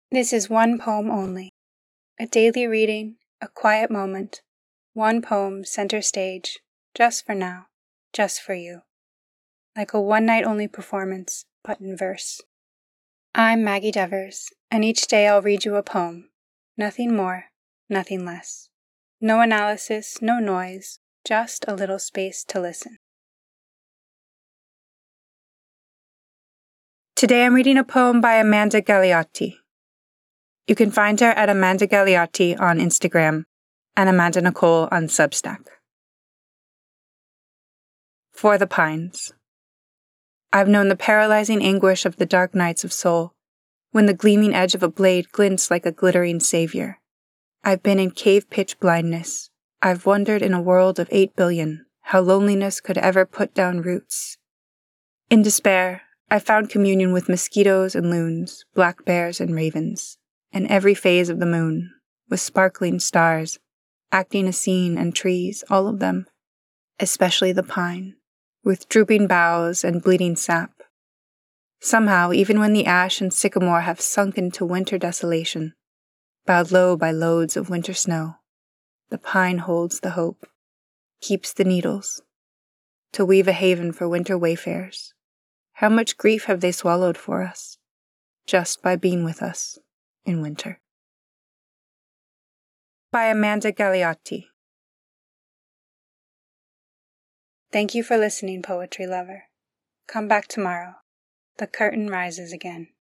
This is one poem only. A daily reading, a quiet moment, one poem center stage, just for now, just for you. Like a one-night-only performance, but in verse. I'm Maggie Devers, and each day I'll read you a poem. Nothing more, nothing less. No analysis, no noise, just a little space to listen. Today I'm reading a poem by Amanda Galeotti. You can find her at Amanda Galeotti on Instagram and Amanda Nicole on Substack. For the Pines. I've known the paralyzing anguish of the dark nights of soul, when the gleaming edge of a blade glints like a glittering savior. I've been in cave-pitch blindness. I've wondered in a world of 8 billion how loneliness could ever put down roots. In despair, I found communion with mosquitoes and loons, black bears and ravens, and every phase of the moon, with sparkling stars, acting a scene, and trees, all of them, especially the pine, with drooping boughs and bleeding sap. Somehow, even when the ash and sycamore have sunk into winter desolation, bowed low by loads of winter snow, the pine holds the hope, keeps the needles, to weave a haven for winter wayfarers. How much grief have they swallowed for us, just by being with us in winter? By Amanda Galeotti. Thank you for listening, poetry lover. Come back tomorrow. The curtain rises again.